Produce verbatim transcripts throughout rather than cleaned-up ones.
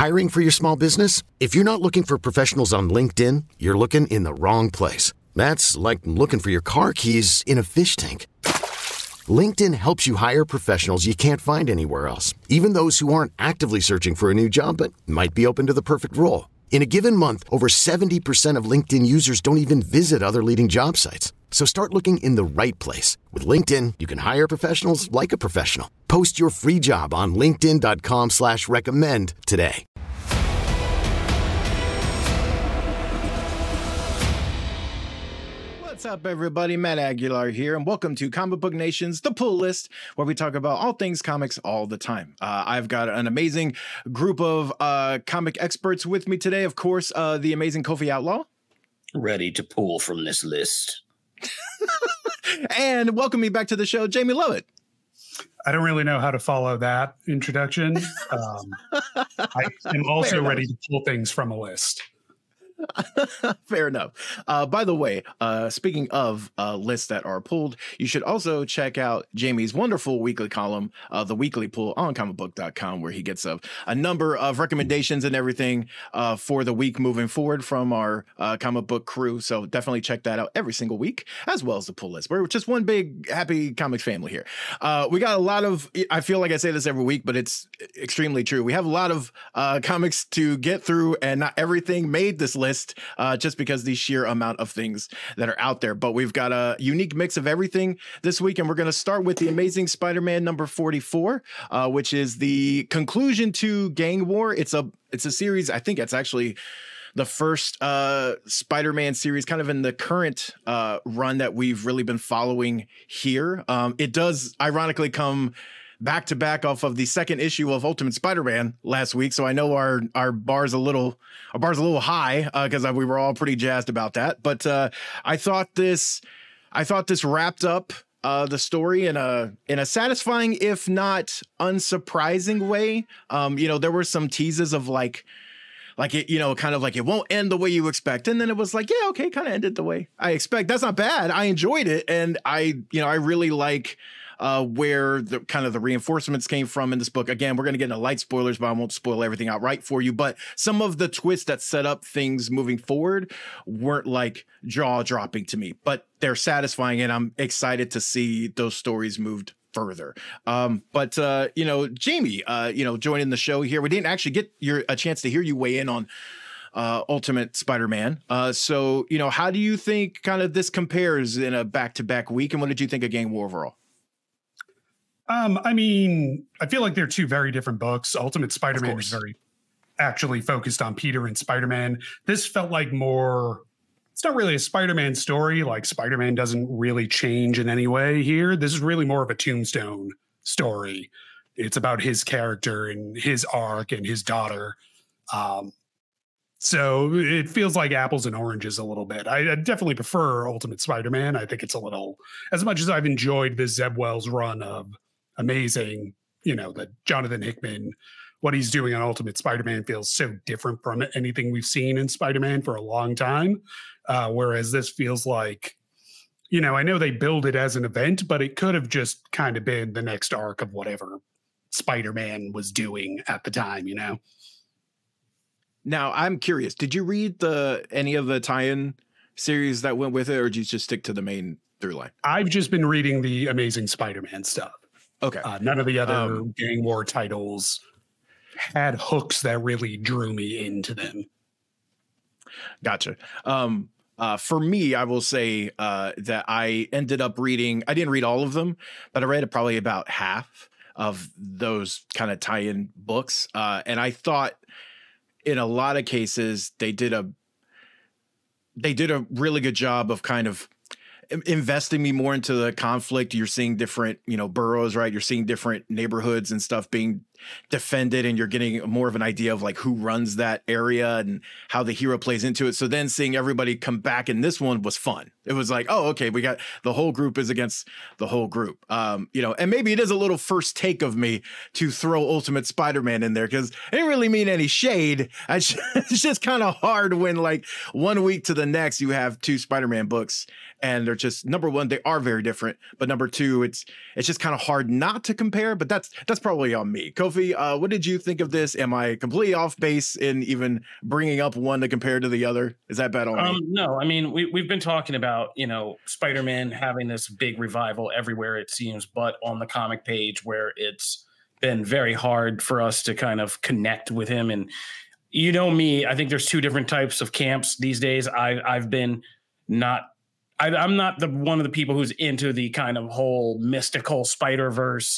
Hiring for your small business? If you're not looking for professionals on LinkedIn, you're looking in the wrong place. That's like looking for your car keys in a fish tank. LinkedIn helps you hire professionals you can't find anywhere else, even those who aren't actively searching for a new job but might be open to the perfect role. In a given month, over seventy percent of LinkedIn users don't even visit other leading job sites. So start looking in the right place. With LinkedIn, you can hire professionals like a professional. Post your free job on linkedin.com slash recommend today. What's up, everybody? Matt Aguilar here, and welcome to Comic Book Nation's The Pull List, where we talk about all things comics all the time. Uh, I've got an amazing group of uh, comic experts with me today. Of course, uh, the amazing Kofi Outlaw. Ready to pull from this list. And welcome me back to the show, Jamie Lovett. I don't really know how to follow that introduction. Um, I am also ready to pull things from a list. Fair enough. Uh, by the way, uh, speaking of uh, lists that are pulled, you should also check out Jamie's wonderful weekly column, uh, The Weekly Pull, on comic book dot com, where he gets a, a number of recommendations and everything uh, for the week moving forward from our uh, comic book crew. So definitely check that out every single week, as well as the pull list. We're just one big happy comics family here. Uh, we got a lot of, I feel like I say this every week, but it's extremely true. We have a lot of uh, comics to get through, and not everything made this list. Uh, just because the sheer amount of things that are out there. But we've got a unique mix of everything this week, and we're going to start with The Amazing Spider-Man number forty-four, uh, which is the conclusion to Gang War. It's a it's a series. I think it's actually the first uh, Spider-Man series kind of in the current uh, run that we've really been following here. Um, it does ironically come back to back off of the second issue of Ultimate Spider-Man last week. So I know our, our bar's a little, our bar's a little high because uh, we were all pretty jazzed about that. But uh, I thought this, I thought this wrapped up uh, the story in a, in a satisfying, if not unsurprising way. Um, you know, there were some teases of like, like it, you know, kind of like it won't end the way you expect. And then it was like, yeah, okay, kind of ended the way I expect. That's not bad. I enjoyed it. And I, you know, I really like Uh, where the kind of the reinforcements came from in this book. Again, we're going to get into light spoilers, but I won't spoil everything outright for you. But some of the twists that set up things moving forward weren't like jaw dropping to me, but they're satisfying, and I'm excited to see those stories moved further. Um, but uh, you know, Jamie, uh, you know, joining the show here, we didn't actually get your a chance to hear you weigh in on Uh, Ultimate Spider-Man. Uh, so, you know, how do you think kind of this compares in a back-to-back week, and what did you think of Gang War overall? Um, I mean, I feel like they're two very different books. Ultimate Spider-Man is very actually focused on Peter and Spider-Man. This felt like more, it's not really a Spider-Man story. Like Spider-Man doesn't really change in any way here. This is really more of a Tombstone story. It's about his character and his arc and his daughter. Um, so it feels like apples and oranges a little bit. I, I definitely prefer Ultimate Spider-Man. I think it's a little, as much as I've enjoyed this Zeb Wells run of Amazing, you know, that Jonathan Hickman, what he's doing on Ultimate Spider-Man feels so different from anything we've seen in Spider-Man for a long time. Uh, whereas this feels like, you know, I know they build it as an event, but it could have just kind of been the next arc of whatever Spider-Man was doing at the time, you know? Now, I'm curious, did you read the any of the tie-in series that went with it, or did you just stick to the main through line? I've just been reading the Amazing Spider-Man stuff. Okay. Uh, none of the other um, Gang War titles had hooks that really drew me into them. Gotcha. Um, uh, for me, I will say uh, that I ended up reading, I didn't read all of them, but I read probably about half of those kind of tie-in books. Uh, and I thought in a lot of cases, they did a, they did a really good job of kind of investing me more into the conflict. You're seeing different, you know, boroughs, right? You're seeing different neighborhoods and stuff being defended, and you're getting more of an idea of like who runs that area and how the hero plays into it. So then seeing everybody come back in this one was fun. It was like, oh, okay, we got the whole group is against the whole group. Um, you know, and maybe it is a little first take of me to throw Ultimate Spider-Man in there because I didn't really mean any shade. I just, it's just kind of hard when like one week to the next you have two Spider-Man books and they're just, number one, they are very different, but number two, it's it's just kind of hard not to compare. But that's that's probably on me. Kofi, Sophie, uh, what did you think of this? Am I completely off base in even bringing up one to compare to the other? Is that bad on um, me? No, I mean, we, we've been talking about, you know, Spider-Man having this big revival everywhere, it seems, but on the comic page where it's been very hard for us to kind of connect with him. And you know me, I think there's two different types of camps these days. I, I've been not I, I'm not the one of the people who's into the kind of whole mystical Spider-Verse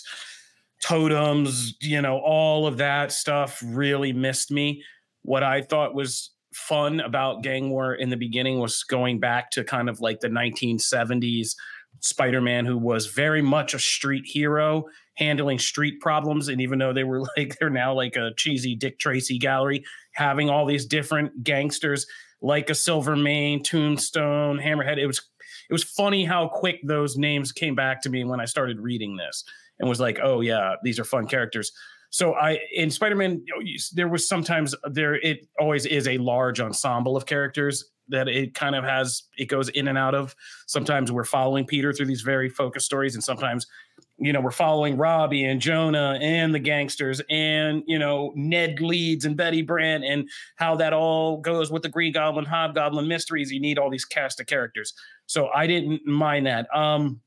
totems, you know, all of that stuff really missed me. What I thought was fun about Gang War in the beginning was going back to kind of like the nineteen seventies Spider-Man, who was very much a street hero, handling street problems. And even though they were like, they're now like a cheesy Dick Tracy gallery, having all these different gangsters like a Silvermane, Tombstone, Hammerhead. It was it was funny how quick those names came back to me when I started reading this and was like, oh yeah, these are fun characters. So I in Spider-Man, there was sometimes there it always is a large ensemble of characters that it kind of has, it goes in and out of. Sometimes we're following Peter through these very focused stories, and sometimes, you know, we're following Robbie and Jonah and the gangsters and, you know, Ned Leeds and Betty Brant and how that all goes with the Green Goblin, Hobgoblin mysteries. You need all these cast of characters. So I didn't mind that. Um,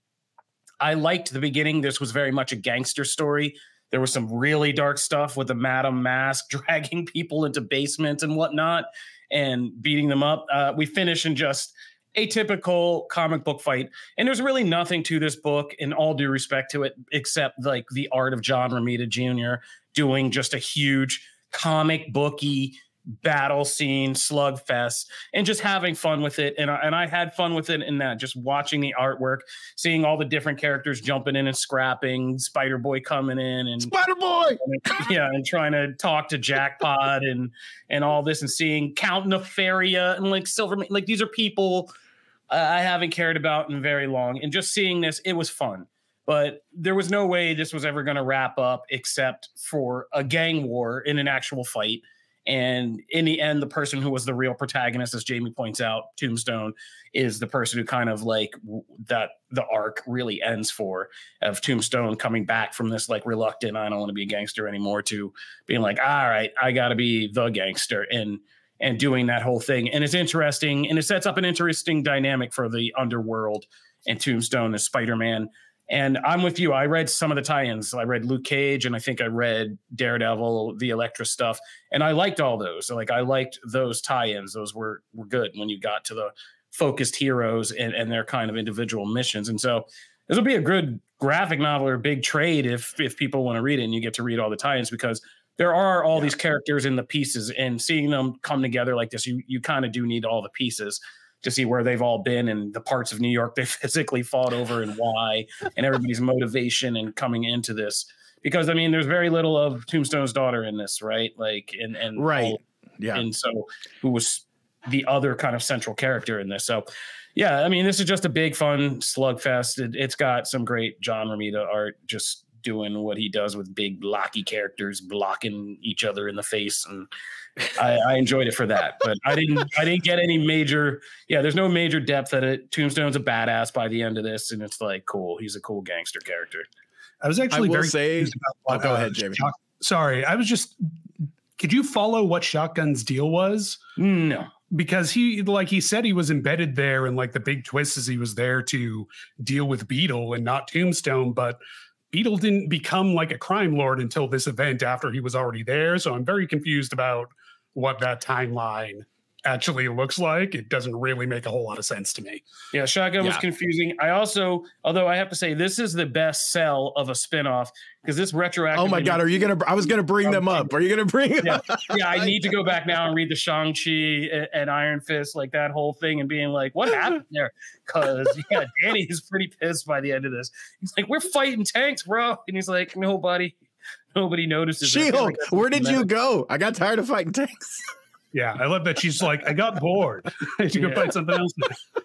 I liked the beginning. This was very much a gangster story. There was some really dark stuff with the Madam Mask dragging people into basements and whatnot and beating them up. Uh, we finish in just a typical comic book fight. And there's really nothing to this book, in all due respect to it, except like the art of John Romita Junior doing just a huge comic booky battle scene slugfest and just having fun with it. And I, and I had fun with it in that, just watching the artwork, seeing all the different characters jumping in and scrapping, Spider-Boy coming in and Spider-Boy, yeah, and trying to talk to Jackpot and and all this, and seeing Count Nefaria and like Silverman. Like these are people uh, I haven't cared about in very long, and just seeing this, it was fun. But there was no way this was ever going to wrap up except for a gang war in an actual fight. And in the end, the person who was the real protagonist, as Jamie points out, Tombstone, is the person who kind of like w- that the arc really ends for, of Tombstone coming back from this like reluctant, I don't want to be a gangster anymore, to being like, all right, I got to be the gangster, and and doing that whole thing. And it's interesting, and it sets up an interesting dynamic for the underworld and Tombstone as Spider-Man. And I'm with you. I read some of the tie-ins. I read Luke Cage, and I think I read Daredevil, the Elektra stuff, and I liked all those. So like I liked those tie-ins. Those were were good when you got to the focused heroes and, and their kind of individual missions. And so this will be a good graphic novel or big trade if if people want to read it, and you get to read all the tie-ins, because there are all yeah. these characters in the pieces, and seeing them come together like this, you you kind of do need all the pieces to see where they've all been and the parts of New York they physically fought over and why, and everybody's motivation and coming into this. Because I mean, there's very little of Tombstone's daughter in this, right? Like, and and right, all, yeah, and so who was the other kind of central character in this? So, yeah, I mean, this is just a big fun slugfest. It, it's got some great John Romita art, just doing what he does with big blocky characters blocking each other in the face, and I, I enjoyed it for that. But I didn't I didn't get any major yeah there's no major depth at it. Tombstone's a badass by the end of this, and it's like, cool, he's a cool gangster character. I was actually I will very say confused about what, oh, go uh, ahead, Jamie. Shock, sorry I was just could you follow what Shotgun's deal was? No, because he, like he said, he was embedded there, and like the big twist is he was there to deal with Beetle and not Tombstone, but Beetle didn't become like a crime lord until this event after he was already there. So I'm very confused about what that timeline actually looks like. It doesn't really make a whole lot of sense to me. Yeah, Shotgun Yeah. was confusing. I also, although I have to say, this is the best sell of a spinoff, because this retroactive. Oh my God, are you gonna? I was gonna bring them up. Are you gonna bring? Yeah, yeah. I need to go back now and read the Shang-Chi and, and Iron Fist, like that whole thing, and being like, what happened there? Because yeah, Danny is pretty pissed by the end of this. He's like, we're fighting tanks, bro, and he's like, nobody, nobody notices. She-Hulk, where did you go? I got tired of fighting tanks. Yeah, I love that she's like, I got bored. I had to go Yeah. find something else now.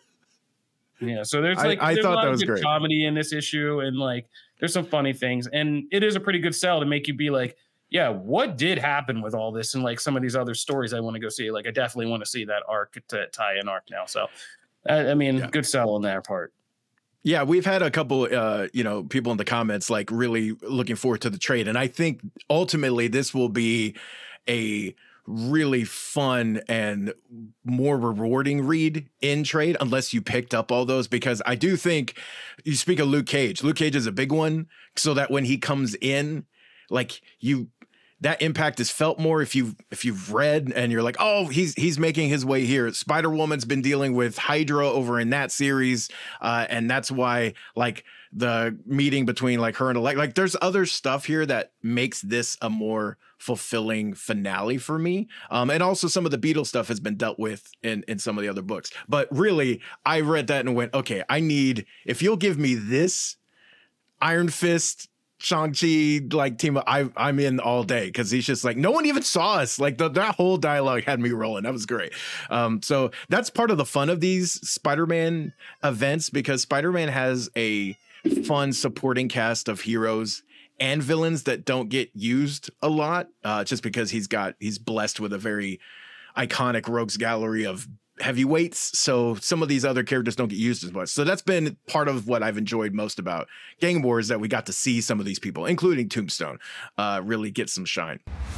Yeah, so there's I- like I there's thought a lot that of was good great. comedy in this issue, and like there's some funny things, and it is a pretty good sell to make you be like, yeah, what did happen with all this, and like some of these other stories I want to go see. Like I definitely want to see that arc to tie in arc now. So I, I mean, Yeah. good sell on their part. Yeah, we've had a couple, uh, you know, people in the comments like really looking forward to the trade. And I think ultimately this will be a really fun and more rewarding read in trade, unless you picked up all those, because I do think you speak of Luke Cage. Luke Cage is a big one, so that when he comes in, like you, that impact is felt more if you if you've read and you're like, oh, he's he's making his way here. Spider-Woman's been dealing with Hydra over in that series, uh, and that's why like the meeting between like her and Elect, like there's other stuff here that makes this a more fulfilling finale for me. Um, and also some of the Beetle stuff has been dealt with in in some of the other books. But really, I read that and went, okay, I need, if you'll give me this Iron Fist, Shang-Chi like team, I, I'm in all day, because he's just like, no one even saw us. Like the, that whole dialogue had me rolling. That was great. Um, so that's part of the fun of these Spider-Man events, because Spider-Man has a fun supporting cast of heroes and villains that don't get used a lot, uh, just because he's got he's blessed with a very iconic rogues gallery of heavyweights, so some of these other characters don't get used as much. So that's been part of what I've enjoyed most about Gang Wars, that we got to see some of these people, including Tombstone, uh, really get some shine.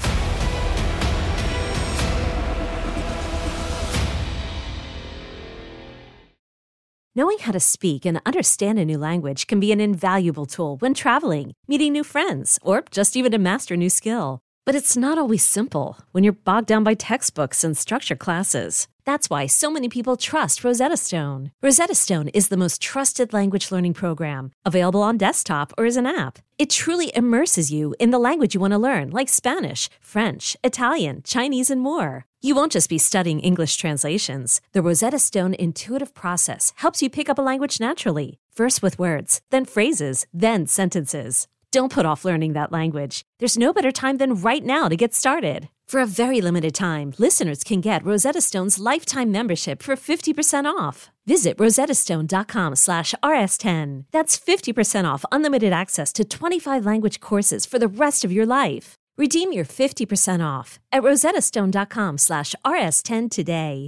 Knowing how to speak and understand a new language can be an invaluable tool when traveling, meeting new friends, or just even to master a new skill. But it's not always simple when you're bogged down by textbooks and structure classes. That's why so many people trust Rosetta Stone. Rosetta Stone is the most trusted language learning program, available on desktop or as an app. It truly immerses you in the language you want to learn, like Spanish, French, Italian, Chinese, and more. You won't just be studying English translations. The Rosetta Stone intuitive process helps you pick up a language naturally, first with words, then phrases, then sentences. Don't put off learning that language. There's no better time than right now to get started. For a very limited time, listeners can get Rosetta Stone's lifetime membership for fifty percent off. Visit rosettastone.com slash rs10. That's fifty percent off unlimited access to twenty-five language courses for the rest of your life. Redeem your fifty percent off at rosettastone.com slash rs10 today.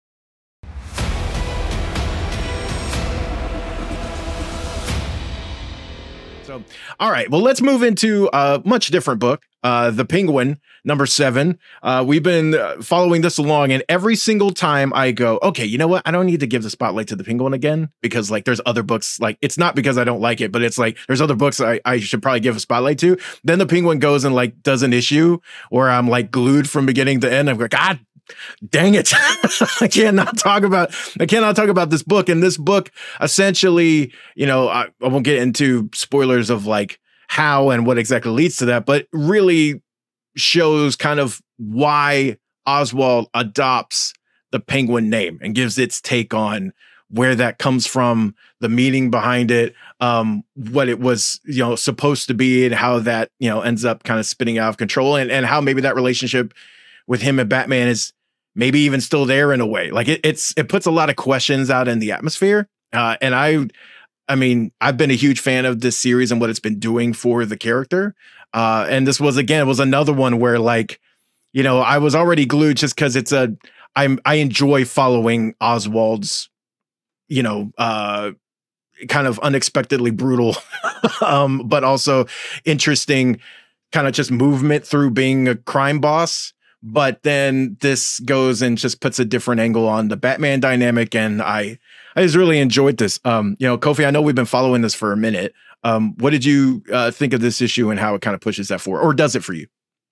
So, all right, well, let's move into a much different book, uh, The Penguin, number seven. Uh, we've been following this along, and every single time I go, okay, you know what? I don't need to give the spotlight to The Penguin again, because like there's other books, like it's not because I don't like it, but it's like there's other books I, I should probably give a spotlight to. Then The Penguin goes and like does an issue where I'm like glued from beginning to end. I'm like, God dang it. I cannot talk about, I cannot talk about this book. And this book essentially, you know, I, I won't get into spoilers of like how and what exactly leads to that, but really shows kind of why Oswald adopts the Penguin name and gives its take on where that comes from, the meaning behind it, um, what it was, you know, supposed to be, and how that, you know, ends up kind of spinning out of control, and, and how maybe that relationship with him and Batman is maybe even still there in a way. Like it, it's, it puts a lot of questions out in the atmosphere. Uh, and I, I mean, I've been a huge fan of this series and what it's been doing for the character. Uh, and this was, again, it was another one where like, you know, I was already glued just cause it's a, I'm, I enjoy following Oswald's, you know, uh, kind of unexpectedly brutal, um, but also interesting kind of just movement through being a crime boss. But then this goes and just puts a different angle on the Batman dynamic. And I, I just really enjoyed this. Um, you know, Kofi, I know we've been following this for a minute. Um, what did you uh, think of this issue and how it kind of pushes that forward, or does it for you?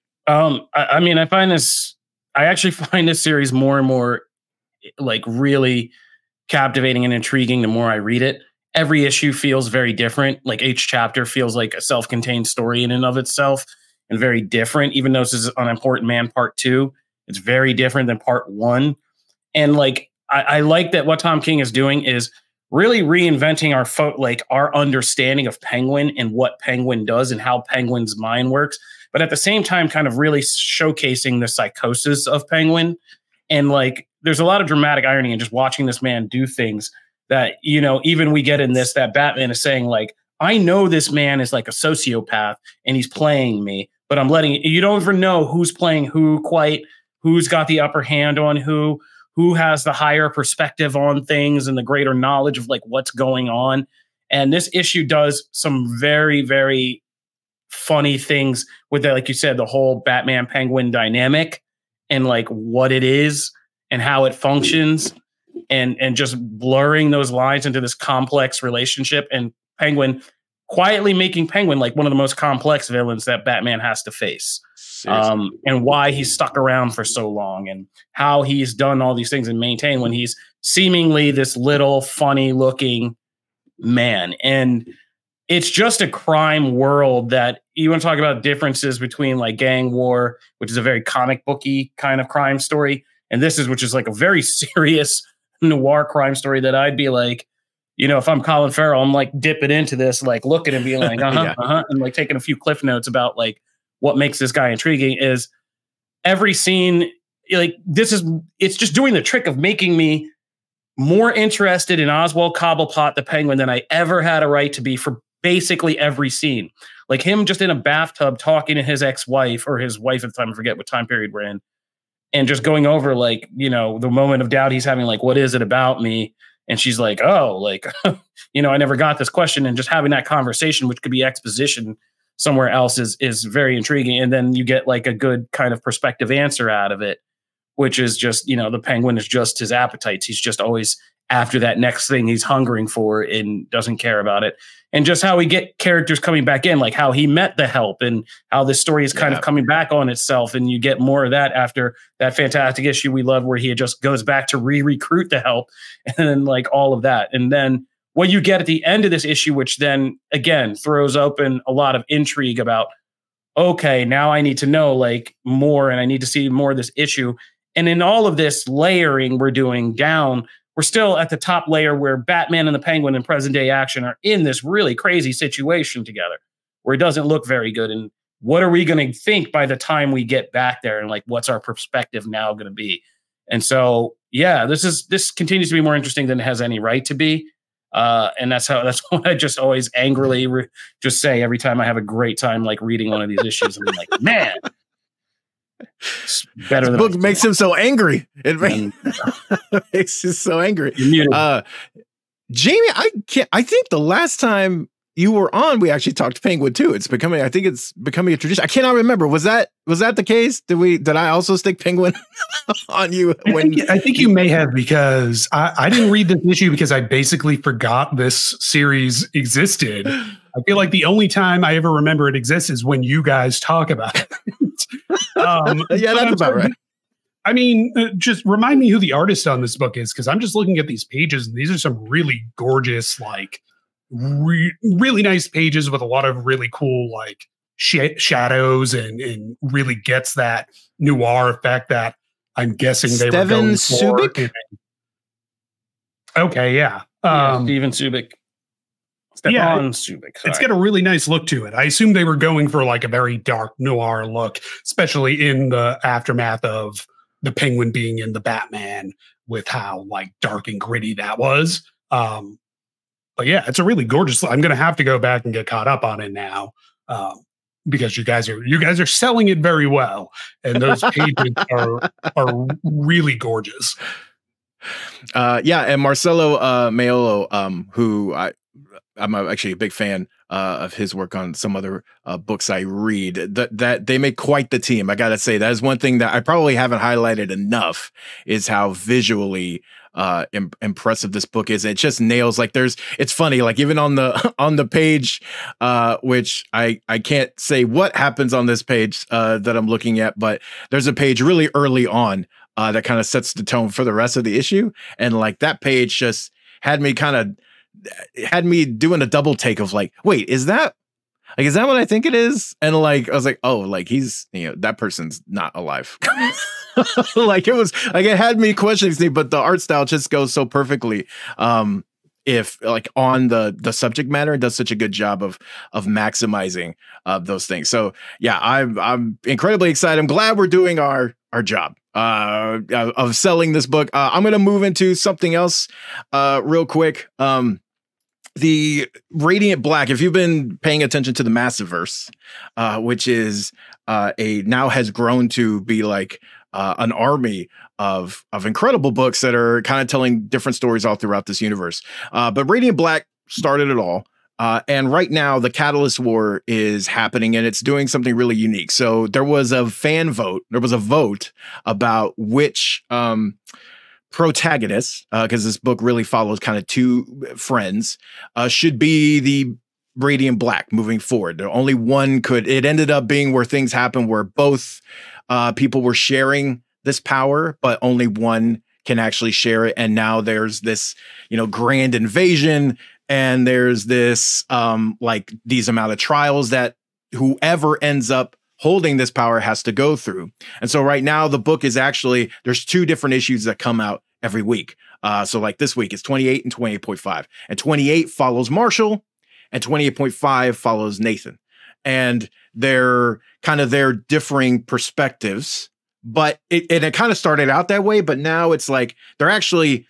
Um, I, I mean, I find this, I actually find this series more and more like really captivating and intriguing the more I read it. Every issue feels very different. Like each chapter feels like a self-contained story in and of itself, and very different. Even though this is an Important Man part two, it's very different than part one. And like, I, I like that what Tom King is doing is really reinventing our fo- like our understanding of Penguin and what Penguin does and how Penguin's mind works. But at the same time, kind of really showcasing the psychosis of Penguin. And like, there's a lot of dramatic irony in just watching this man do things that, you know, even we get in this, that Batman is saying like, I know this man is like a sociopath and he's playing me, but I'm letting you don't even know who's playing who quite, who's got the upper hand on who, who has the higher perspective on things and the greater knowledge of like what's going on. And this issue does some very, very funny things with that, like you said, the whole Batman Penguin dynamic and like what it is and how it functions, and and just blurring those lines into this complex relationship, and Penguin quietly making Penguin like one of the most complex villains that Batman has to face. Um, and why he's stuck around for so long, and how he's done all these things and maintained when he's seemingly this little funny looking man. And it's just a crime world that you want to talk about differences between like Gang War, which is a very comic booky kind of crime story, and this is, which is like a very serious noir crime story that I'd be like, you know, if I'm Colin Farrell, I'm like dipping into this, like looking and being like, uh-huh, yeah. uh-huh, and like taking a few cliff notes about like what makes this guy intriguing. Is every scene, like this is, it's just doing the trick of making me more interested in Oswald Cobblepot, the Penguin, than I ever had a right to be for basically every scene. Like him just in a bathtub talking to his ex-wife, or his wife at the time, I forget what time period we're in, and just going over like, you know, the moment of doubt he's having, like, what is it about me? And she's like, oh, like, you know, I never got this question. And just having that conversation, which could be exposition somewhere else, is is very intriguing. And then you get like a good kind of perspective answer out of it, which is just, you know, the Penguin is just his appetites. He's just always after that next thing he's hungering for and doesn't care about it. And just how we get characters coming back in, like how he met the Help, and how this story is kind yeah. of coming back on itself. And you get more of that after that fantastic issue we love, where he just goes back to re-recruit the Help, and then like all of that. And then what you get at the end of this issue, which then again throws open a lot of intrigue about, okay, now I need to know like more, and I need to see more of this issue. And in all of this layering we're doing down, we're still at the top layer where Batman and the Penguin in present day action are in this really crazy situation together, where it doesn't look very good. And what are we going to think by the time we get back there? And like, what's our perspective now going to be? And so, yeah, this is, this continues to be more interesting than it has any right to be. Uh, and that's how, that's what I just always angrily re- just say every time I have a great time, like reading one of these issues, and I'm like, man, it's better. The book makes him so angry. It makes, makes him so angry. Uh, Jamie, I can't. I think the last time you were on, we actually talked Penguin too. It's becoming. I think it's becoming a tradition. I cannot remember. Was that was that the case? Did we? Did I also stick Penguin on you? When I think, I think you may have, because I, I didn't read this issue because I basically forgot this series existed. I feel like the only time I ever remember it exists is when you guys talk about it. um, yeah, that's about right. I mean, uh, just remind me who the artist on this book is, because I'm just looking at these pages, and these are some really gorgeous, like re- really nice pages with a lot of really cool, like sh- shadows, and and really gets that noir effect that I'm guessing they Steven were going Subic? for. Okay, yeah, yeah um, Steven Subic. Stefan yeah, Subic. It's got a really nice look to it. I assume they were going for like a very dark noir look, especially in the aftermath of the Penguin being in the Batman, with how like dark and gritty that was. Um, but yeah, it's a really gorgeous. I'm going to have to go back and get caught up on it now, um, because you guys are you guys are selling it very well, and those pages are are really gorgeous. Uh, yeah, and Marcelo uh, Maiolo, um, who I. I'm actually a big fan uh, of his work on some other uh, books I read. That that they make quite the team. I gotta say, that is one thing that I probably haven't highlighted enough, is how visually uh, im- impressive this book is. It just nails, like, there's. It's funny, like even on the on the page, uh, which I I can't say what happens on this page uh, that I'm looking at, but there's a page really early on uh, that kind of sets the tone for the rest of the issue, and like that page just had me kind of. had me doing a double take of like, wait, is that like, is that what I think it is? And like, I was like, oh, like he's, you know, that person's not alive. Like it was like, it had me questioning things, but the art style just goes so perfectly. Um, if like on the, the subject matter, it does such a good job of, of maximizing uh, those things. So yeah, I'm, I'm incredibly excited. I'm glad we're doing our, our job uh, of selling this book. Uh, I'm going to move into something else uh, real quick. Um, The Radiant Black, if you've been paying attention to the Massiverse, uh, which is uh, a now has grown to be like uh, an army of of incredible books that are kind of telling different stories all throughout this universe. Uh, but Radiant Black started it all. Uh, and right now, the Catalyst War is happening, and it's doing something really unique. So there was a fan vote. There was a vote about which um, protagonists, because uh, this book really follows kind of two friends, uh, should be the Radiant Black moving forward. There only one could. It ended up being where things happened where both uh, people were sharing this power, but only one can actually share it. And now there's this, you know, grand invasion. And there's this, um, like these amount of trials that whoever ends up holding this power has to go through. And so right now the book is actually, there's two different issues that come out every week. Uh, so like this week it's twenty-eight and twenty-eight point five, and twenty-eight follows Marshall and twenty-eight point five follows Nathan. And they're kind of their differing perspectives, but it, and it kind of started out that way, but now it's like, they're actually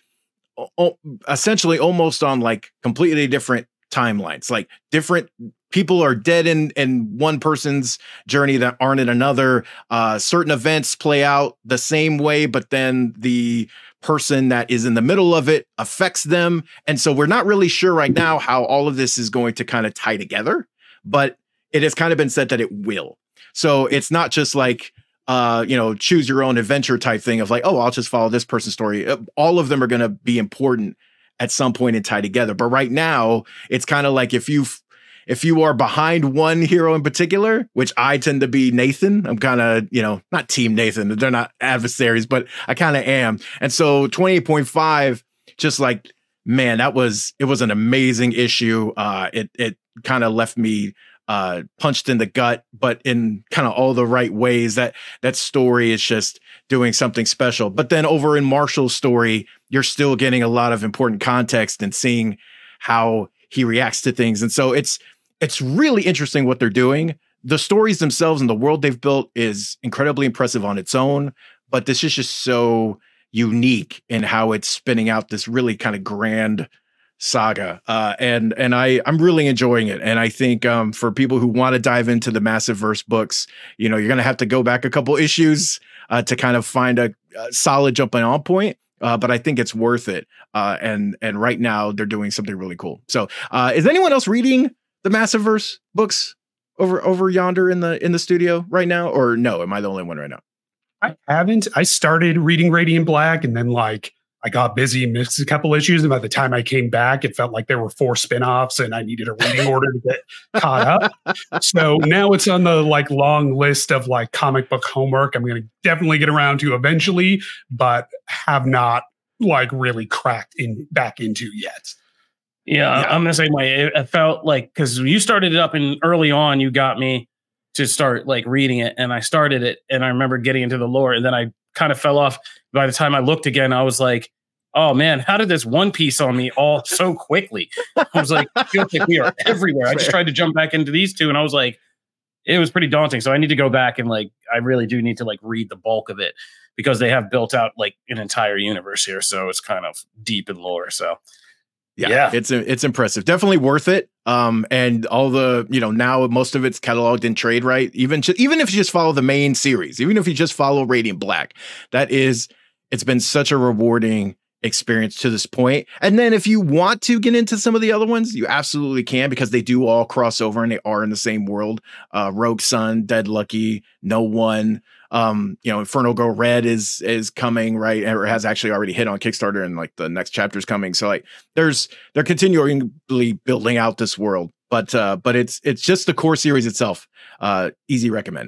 O- essentially almost on like completely different timelines. Like different people are dead in in one person's journey that aren't in another. Uh certain events play out the same way, but then the person that is in the middle of it affects them. And so we're not really sure right now how all of this is going to kind of tie together, but it has kind of been said that it will. So it's not just like uh, you know, choose your own adventure type thing of like, oh, I'll just follow this person's story. All of them are going to be important at some point and tie together. But right now it's kind of like if you, if you are behind one hero in particular, which I tend to be Nathan, I'm kind of, you know, not team Nathan, they're not adversaries, but I kind of am. And so twenty-eight point five, just like, man, that was, it was an amazing issue. Uh, it, it kind of left me uh punched in the gut, but in kind of all the right ways. That that story is just doing something special. But then over in Marshall's story, you're still getting a lot of important context and seeing how he reacts to things. And so it's it's really interesting what they're doing. The stories themselves and the world they've built is incredibly impressive on its own, but this is just so unique in how it's spinning out this really kind of grand saga. Uh, and and I, I'm really enjoying it. And I think um, for people who want to dive into the Massive Verse books, you know, you're going to have to go back a couple issues uh, to kind of find a, a solid jumping on point. Uh, but I think it's worth it. Uh, and and right now they're doing something really cool. So uh, is anyone else reading the Massive Verse books over over yonder in the in the studio right now? Or no, am I the only one right now? I haven't. I started reading Radiant Black and then like I got busy, missed a couple issues. And by the time I came back, it felt like there were four spinoffs and I needed a reading order to get caught up. So now it's on the like long list of like comic book homework. I'm going to definitely get around to eventually, but have not like really cracked in back into yet. Yeah, yeah. I'm the same way. It felt like, because you started it up and early on, you got me to start like reading it, and I started it and I remember getting into the lore, and then I kind of fell off. By the time I looked again, I was like, oh man, how did this One Piece on me all so quickly? I was like, I feel like we are everywhere. I just tried to jump back into these two and I was like, it was pretty daunting. So I need to go back and like, I really do need to like read the bulk of it because they have built out like an entire universe here. So it's kind of deep in lore. So yeah, yeah. it's it's impressive. Definitely worth it. Um, and all the, you know, now most of it's cataloged in trade, right? Even, even if you just follow the main series, even if you just follow Radiant Black, that is, it's been such a rewarding experience to this point. And then if you want to get into some of the other ones, you absolutely can, because they do all cross over and they are in the same world. Uh, Rogue Sun, Dead Lucky, No One, um, you know, Inferno Go Red is is coming, right? Or has actually already hit on Kickstarter, and like the next chapter is coming. So like there's they're continually building out this world. But uh, but it's it's just the core series itself. Uh, easy recommend.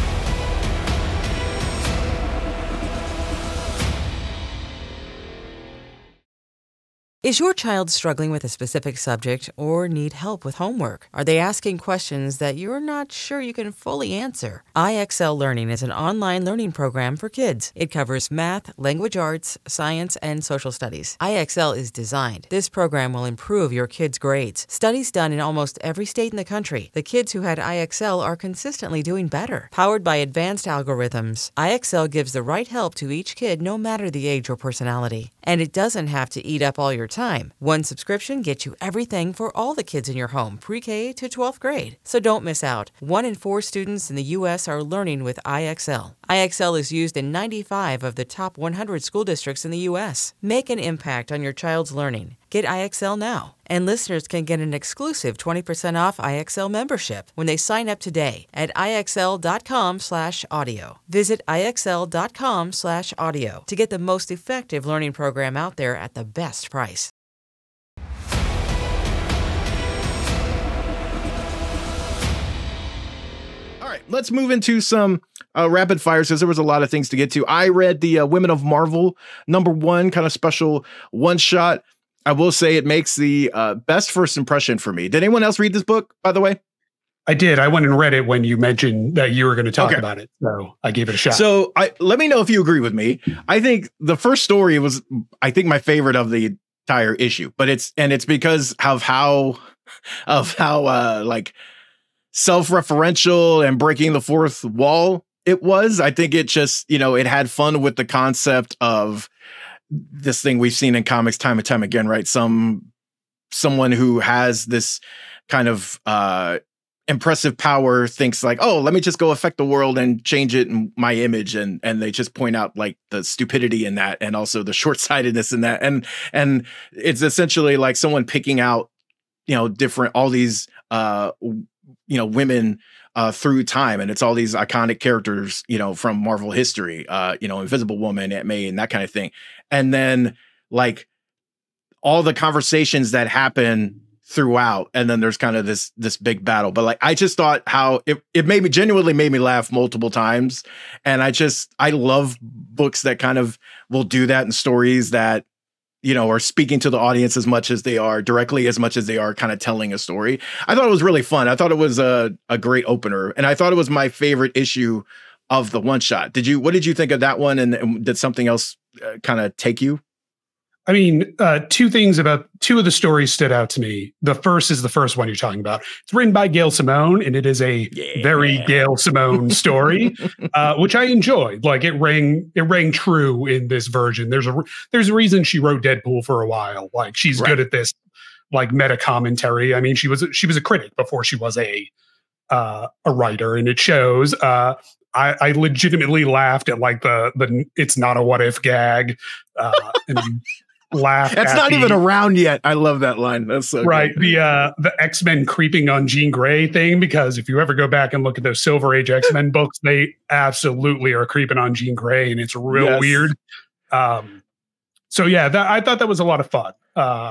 Is your child struggling with a specific subject or need help with homework? Are they asking questions that you're not sure you can fully answer? I X L Learning is an online learning program for kids. It covers math, language arts, science, and social studies. I X L is designed. This program will improve your kids' grades. Studies done in almost every state in the country. The kids who had I X L are consistently doing better. Powered by advanced algorithms, I X L gives the right help to each kid no matter the age or personality. And it doesn't have to eat up all your time. One subscription gets you everything for all the kids in your home, pre-K to twelfth grade. So don't miss out. One in four students in the U S are learning with I X L. I X L is used in ninety-five of the top one hundred school districts in the U S. Make an impact on your child's learning Get I X L now. And listeners can get an exclusive twenty percent off I X L membership when they sign up today at IXL.com slash audio. Visit IXL.com slash audio to get the most effective learning program out there at the best price. All right, let's move into some uh, rapid fire since there was a lot of things to get to. I read the uh, Women of Marvel number one kind of special one shot. I will say it makes the uh, best first impression for me. Did anyone else read this book, by the way? I did. I went and read it when you mentioned that you were going to talk okay. about it. So I gave it a shot. So I, let me know if you agree with me. I think the first story was, I think, my favorite of the entire issue, but it's, and it's because of how, of how, uh, like, self-referential and breaking the fourth wall it was. I think it just, you know, it had fun with the concept of this thing we've seen in comics time and time again, right? Some someone who has this kind of uh, impressive power thinks like, oh, let me just go affect the world and change it in my image, and and they just point out like the stupidity in that, and also the short-sightedness in that, and and it's essentially like someone picking out, you know, different all these uh, you know women Uh, through time, and it's all these iconic characters, you know, from Marvel history, uh, you know, Invisible Woman, Aunt May, and that kind of thing. And then like all the conversations that happen throughout, and then there's kind of this this big battle. But like I just thought how it it made me genuinely made me laugh multiple times, and I just I love books that kind of will do that in stories that, you know, are speaking to the audience as much as they are directly, as much as they are kind of telling a story. I thought it was really fun. I thought it was a, a great opener, and I thought it was my favorite issue of the one shot. Did you, what did you think of that one? And, and did something else uh, kind of take you? I mean, uh, two things about two of the stories stood out to me. The first is the first one you're talking about. It's written by Gail Simone, and it is a yeah. very Gail Simone story, uh, which I enjoyed. Like it rang, it rang true in this version. There's a there's a reason she wrote Deadpool for a while. Like she's right. good at this, like meta commentary. I mean, she was she was a critic before she was a uh, a writer, and it shows. Uh, I, I legitimately laughed at like the the it's not a what if gag. Uh, and, laugh. That's not the, even around yet. I love that line. That's so right. Good. The uh, the X-Men creeping on Jean Grey thing, because if you ever go back and look at those Silver Age X-Men books, they absolutely are creeping on Jean Grey, and it's real yes. weird. Um, so yeah, that, I thought that was a lot of fun. Uh,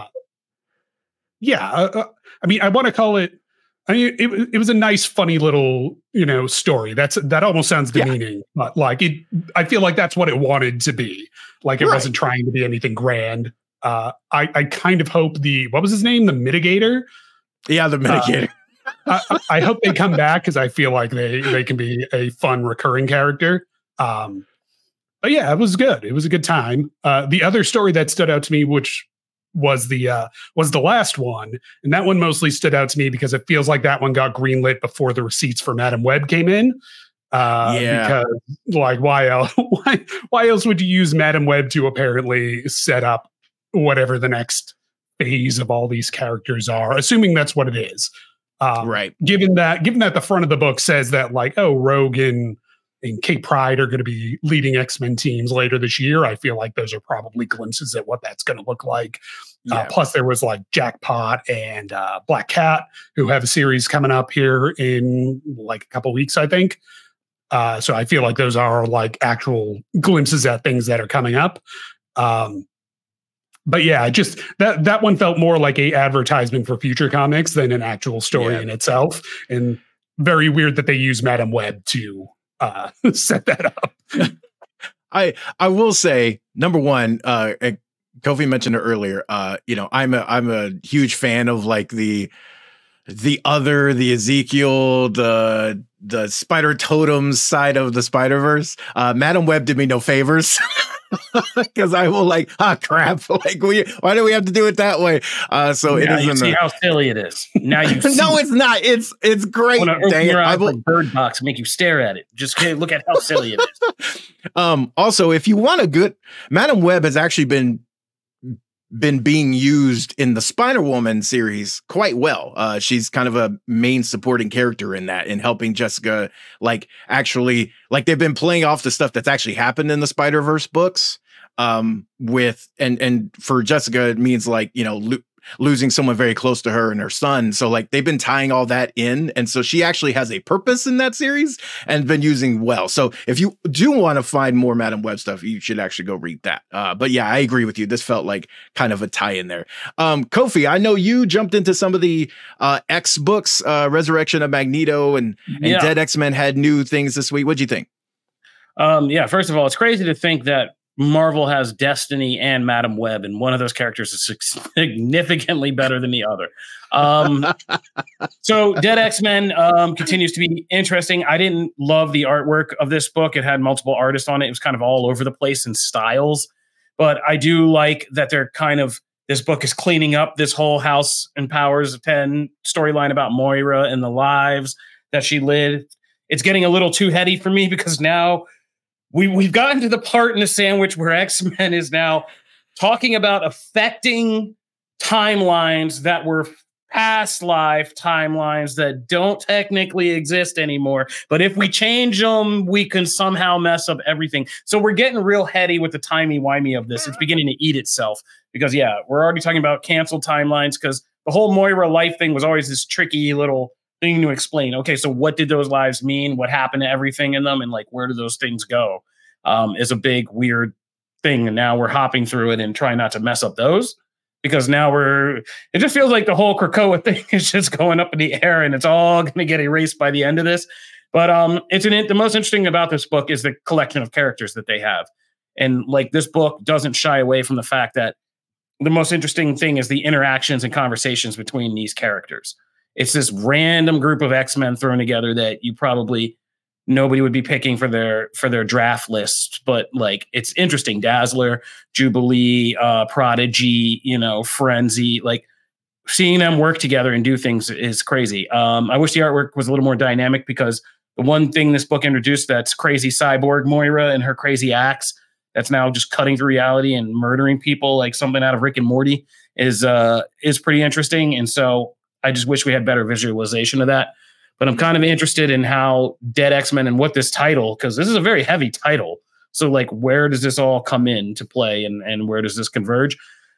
yeah, uh, I mean, I want to call it. I mean, it, it was a nice, funny little, you know, story. That's that almost sounds demeaning, yeah. but like it, I feel like that's what it wanted to be. Like it right. wasn't trying to be anything grand. Uh, I, I kind of hope the what was his name, the Mitigator. Yeah, the Mitigator. Uh, I, I hope they come back because I feel like they they can be a fun recurring character. Um, but yeah, it was good. It was a good time. Uh, the other story that stood out to me, which was the uh, was the last one, and that one mostly stood out to me because it feels like that one got greenlit before the receipts for Madam Web came in. Uh, yeah. Because like why else? Why why else would you use Madam Web to apparently set up whatever the next phase of all these characters are? Assuming that's what it is, um, right? Given that given that the front of the book says that like oh Rogue and and Kate Pryde are going to be leading X-Men teams later this year, I feel like those are probably glimpses at what that's going to look like. Yeah. Uh, plus, there was like Jackpot and uh, Black Cat, who have a series coming up here in like a couple weeks, I think. Uh, so I feel like those are like actual glimpses at things that are coming up. Um, but yeah, just that that one felt more like a advertisement for future comics than an actual story yeah. in itself. And very weird that they use Madam Web to uh, set that up. I I will say, number one, uh, Kofi mentioned it earlier. Uh, you know, I'm a I'm a huge fan of like the the other, the Ezekiel, the the Spider Totems side of the Spider-Verse. Uh, Madam Web did me no favors because I will like, ah, crap. Like, we why do we have to do it that way? Uh, so now it is. You see a, how silly it is. Now you see no, it's not. It's it's great. Dang it. I will Bird Box and make you stare at it. Just look at how silly it is. um. Also, if you want a good, Madam Web has actually been. been being used in the Spider-Woman series quite well. Uh, she's kind of a main supporting character in that, in helping Jessica, like actually, like they've been playing off the stuff that's actually happened in the Spider-Verse books. um, with and and for Jessica, it means like, you know, lo- losing someone very close to her and her son. So like they've been tying all that in. And so she actually has a purpose in that series and been using well. So if you do want to find more Madam Web stuff, you should actually go read that. Uh, but yeah, I agree with you. This felt like kind of a tie in there. Um, Kofi, I know you jumped into some of the uh, X books, uh, Resurrection of Magneto and, and yeah. Dead X-Men had new things this week. What'd you think? Um, yeah, first of all, it's crazy to think that Marvel has Destiny and Madam Web, and one of those characters is significantly better than the other. Um, so Dead X-Men um, continues to be interesting. I didn't love the artwork of this book. It had multiple artists on it. It was kind of all over the place in styles. But I do like that they're kind of, this book is cleaning up this whole House and Powers of ten storyline about Moira and the lives that she lived. It's getting a little too heady for me because now We, we've gotten to the part in the sandwich where X-Men is now talking about affecting timelines that were past life timelines that don't technically exist anymore. But if we change them, we can somehow mess up everything. So we're getting real heady with the timey-wimey of this. It's beginning to eat itself because, yeah, we're already talking about canceled timelines because the whole Moira life thing was always this tricky little thing to explain. Okay, so what did those lives mean? What happened to everything in them? And like, where do those things go? Um, is a big, weird thing. And now we're hopping through it and trying not to mess up those because now we're, it just feels like the whole Krakoa thing is just going up in the air and it's all going to get erased by the end of this. But um, it's an, the most interesting about this book is the collection of characters that they have. And like this book doesn't shy away from the fact that the most interesting thing is the interactions and conversations between these characters. It's this random group of X-Men thrown together that you probably nobody would be picking for their for their draft list, but like it's interesting. Dazzler, Jubilee, uh, Prodigy, you know, Frenzy, like seeing them work together and do things is crazy. Um, I wish the artwork was a little more dynamic because the one thing this book introduced that's crazy cyborg Moira and her crazy axe that's now just cutting through reality and murdering people like something out of Rick and Morty is uh, is pretty interesting. And so I just wish we had better visualization of that. But I'm kind of interested in how Dead X-Men and what this title, because this is a very heavy title. So like, where does this all come in to play and, and where does this converge?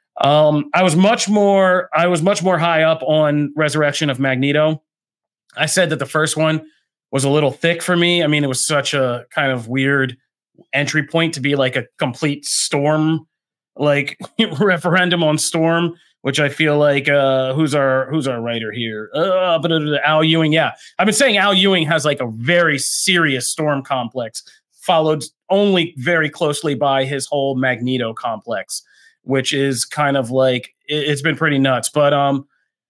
Um, I was much more, I was much more high up on Resurrection of Magneto. I said that the first one was a little thick for me. I mean, it was such a kind of weird entry point to be like a complete Storm, like referendum on Storm, which I feel like uh, who's our who's our writer here? Uh, but uh, Al Ewing. Yeah, I've been saying Al Ewing has like a very serious Storm complex, followed only very closely by his whole Magneto complex, which is kind of like it, it's been pretty nuts. But um,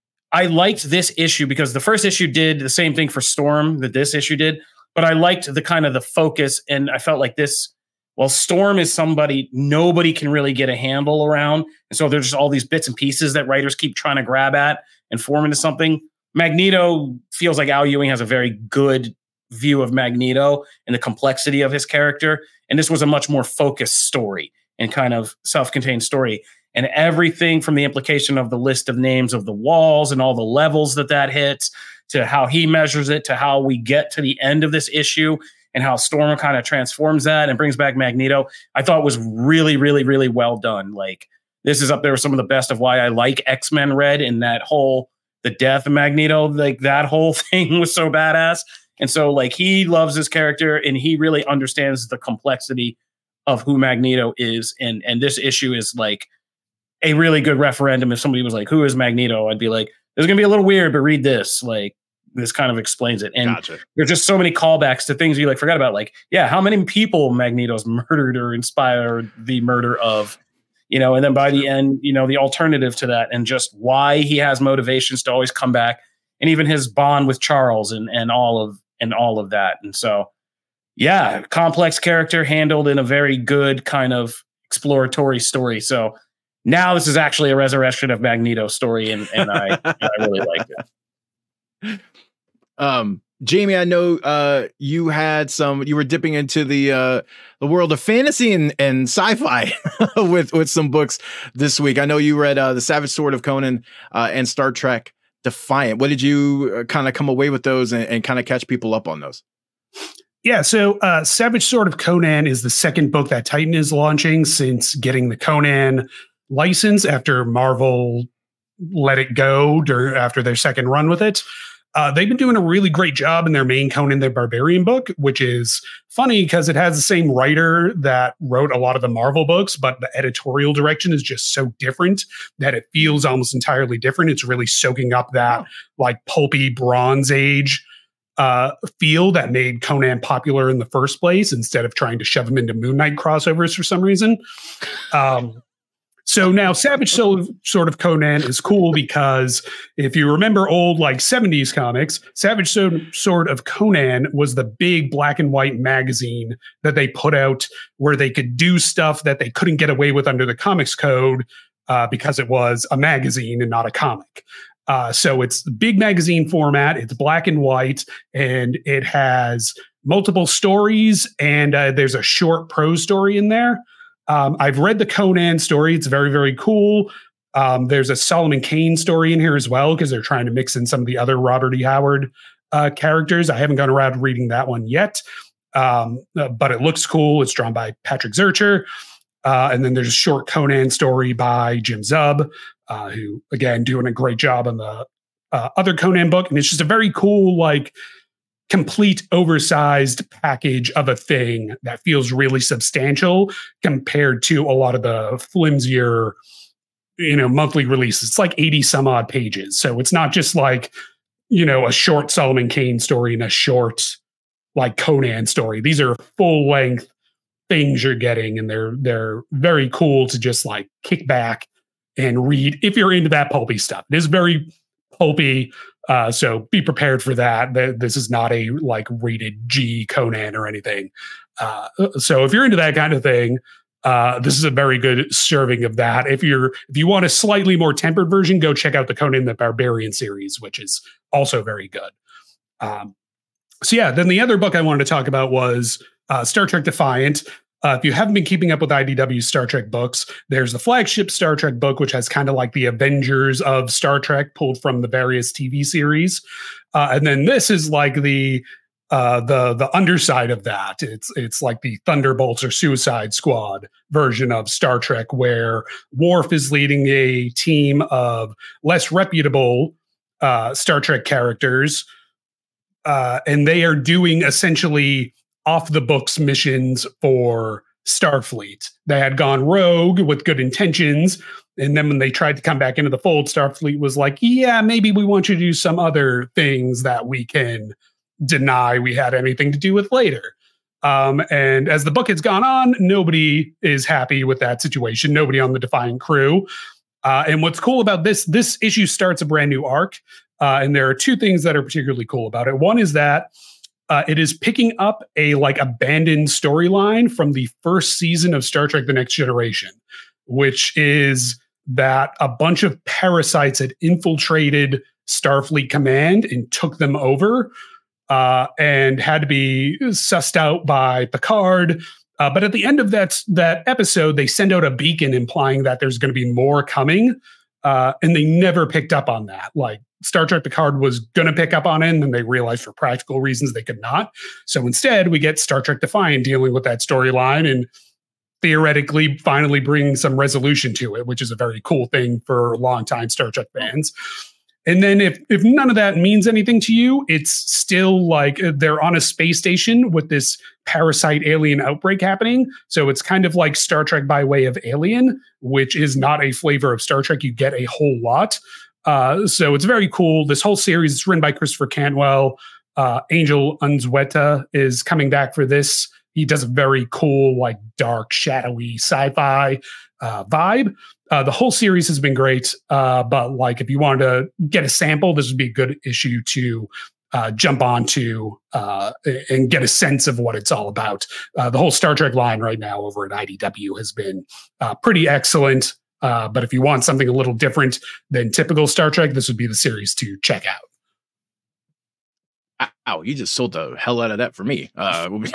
I liked this issue because the first issue did the same thing for Storm that this issue did, but I liked the kind of the focus, and I felt like this. Well, Storm is somebody nobody can really get a handle around. And so there's just all these bits and pieces that writers keep trying to grab at and form into something. Magneto feels like Al Ewing has a very good view of Magneto and the complexity of his character. And this was a much more focused story and kind of self-contained story. And everything from the implication of the list of names of the walls and all the levels that that hits to how he measures it to how we get to the end of this issue and how Storm kind of transforms that and brings back Magneto, I thought was really, really, really well done. Like, this is up there with some of the best of why I like X-Men Red, and that whole, the death of Magneto, like that whole thing was so badass. And so like, he loves his character and he really understands the complexity of who Magneto is. And, and this issue is like a really good referendum. If somebody was like, who is Magneto? I'd be like, this is going to be a little weird, but read this. Like, this kind of explains it. And gotcha. There's just so many callbacks to things you like forgot about. Like, yeah, how many people Magneto's murdered or inspired the murder of, you know, and then by the end, you know, the alternative to that and just why he has motivations to always come back, and even his bond with Charles and, and all of, and all of that. And so, yeah, complex character handled in a very good kind of exploratory story. So now this is actually a Resurrection of Magneto story. And, and I, and I really liked it. Um, Jamie, I know uh, you had some. You were dipping into the uh, the world of fantasy and, and sci-fi with with some books this week. I know you read uh, The Savage Sword of Conan uh, and Star Trek Defiant. What did you uh, kind of come away with those and, and kind of catch people up on those? Yeah, so uh, Savage Sword of Conan is the second book that Titan is launching since getting the Conan license after Marvel let it go dur- after their second run with it. Uh, they've been doing a really great job in their main Conan the Barbarian book, which is funny because it has the same writer that wrote a lot of the Marvel books, but the editorial direction is just so different that it feels almost entirely different. It's really soaking up that like pulpy Bronze Age uh, feel that made Conan popular in the first place instead of trying to shove him into Moon Knight crossovers for some reason. Um, So now Savage Sword of Conan is cool because if you remember old like seventies comics, Savage Sword of Conan was the big black and white magazine that they put out where they could do stuff that they couldn't get away with under the comics code uh, because it was a magazine and not a comic. Uh, so it's big magazine format, it's black and white, and it has multiple stories, and uh, there's a short prose story in there. Um, I've read the Conan story. It's very, very cool. Um, there's a Solomon Kane story in here as well because they're trying to mix in some of the other Robert E. Howard uh, characters. I haven't gone around reading that one yet, um, uh, but it looks cool. It's drawn by Patrick Zurcher. Uh, and then there's a short Conan story by Jim Zub, uh, who, again, doing a great job on the uh, other Conan book. And it's just a very cool, like, complete oversized package of a thing that feels really substantial compared to a lot of the flimsier, you know, monthly releases. It's like eighty some odd pages. So it's not just like, you know, a short Solomon Kane story and a short like Conan story. These are full length things you're getting, and they're they're very cool to just like kick back and read if you're into that pulpy stuff. It is very pulpy. Uh, so be prepared for that. This is not a like rated G Conan or anything. Uh, so if you're into that kind of thing, uh, this is a very good serving of that. If you're if you want a slightly more tempered version, go check out the Conan the Barbarian series, which is also very good. Um, so yeah, then the other book I wanted to talk about was uh, Star Trek Defiant. Uh, if you haven't been keeping up with I D W Star Trek books, there's the flagship Star Trek book, which has kind of like the Avengers of Star Trek pulled from the various T V series. Uh, and then this is like the uh, the the underside of that. It's it's like the Thunderbolts or Suicide Squad version of Star Trek, where Worf is leading a team of less reputable uh, Star Trek characters, uh, and they are doing essentially off the books missions for Starfleet. They had gone rogue with good intentions. And then when they tried to come back into the fold, Starfleet was like, yeah, maybe we want you to do some other things that we can deny we had anything to do with later. Um, and as the book has gone on, nobody is happy with that situation. Nobody on the Defiant crew. Uh, and what's cool about this, this issue starts a brand new arc. Uh, and there are two things that are particularly cool about it. One is that Uh, it is picking up a like abandoned storyline from the first season of Star Trek: The Next Generation, which is that a bunch of parasites had infiltrated Starfleet Command and took them over uh, and had to be sussed out by Picard. Uh, but at the end of that, that episode, they send out a beacon implying that there's going to be more coming. Uh, and they never picked up on that. Like Star Trek Picard was going to pick up on it, and then they realized for practical reasons they could not. So instead, we get Star Trek Defiant dealing with that storyline and theoretically finally bringing some resolution to it, which is a very cool thing for longtime Star Trek fans. And then if if none of that means anything to you, it's still like they're on a space station with this parasite alien outbreak happening. So it's kind of like Star Trek by way of Alien, which is not a flavor of Star Trek you get a whole lot. Uh, so it's very cool. This whole series is written by Christopher Cantwell. Uh, Angel Unzueta is coming back for this. He does a very cool, like dark, shadowy sci-fi uh, vibe. Uh, the whole series has been great, uh, but like if you wanted to get a sample, this would be a good issue to uh, jump onto uh, and get a sense of what it's all about. Uh, the whole Star Trek line right now over at I D W has been uh, pretty excellent. Uh, but if you want something a little different than typical Star Trek, this would be the series to check out. Ow, you just sold the hell out of that for me. Uh,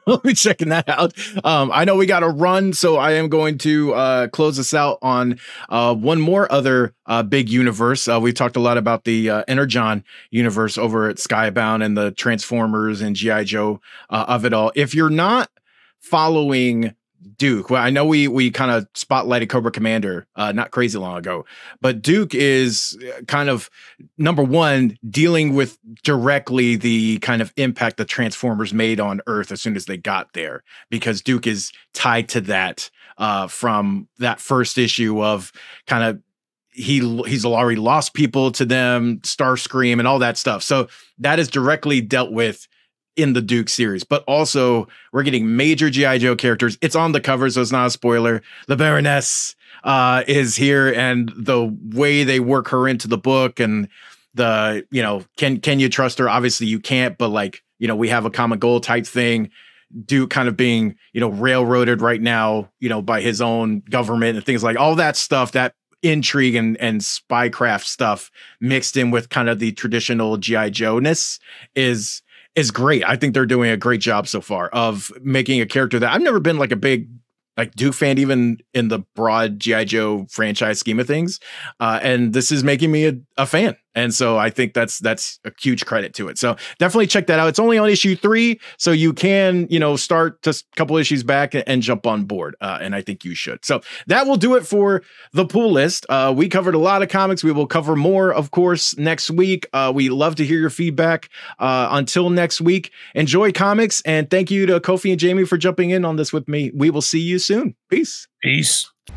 I'll be checking that out. Um, I know we got to run, so I am going to uh, close us out on uh, one more other uh, big universe. Uh, we've talked a lot about the uh, Energon universe over at Skybound and the Transformers and G I. Joe uh, of it all. If you're not following Duke, well, I know we we kind of spotlighted Cobra Commander uh, not crazy long ago, but Duke is kind of number one dealing with directly the kind of impact the Transformers made on Earth as soon as they got there, because Duke is tied to that uh, from that first issue of kind of he he's already lost people to them, Starscream and all that stuff. So that is directly dealt with in the Duke series, but also we're getting major G I. Joe characters. It's on the cover, so it's not a spoiler. The Baroness uh, is here, and the way they work her into the book, and the, you know, can can you trust her? Obviously you can't, but like, you know, we have a common goal type thing. Duke kind of being, you know, railroaded right now, you know, by his own government and things like all that stuff, that intrigue and, and spycraft stuff mixed in with kind of the traditional G I. Joe-ness is is great. I think they're doing a great job so far of making a character that I've never been like a big like Duke fan, even in the broad G I. Joe franchise scheme of things. Uh, and this is making me a, a fan. And so I think that's that's a huge credit to it. So definitely check that out. It's only on issue three, so you can, you know, start just a couple issues back and, and jump on board. Uh, and I think you should. So that will do it for the pool list. Uh, we covered a lot of comics. We will cover more, of course, next week. Uh, we love to hear your feedback. Uh, until next week, enjoy comics. And thank you to Kofi and Jamie for jumping in on this with me. We will see you soon. Peace. Peace.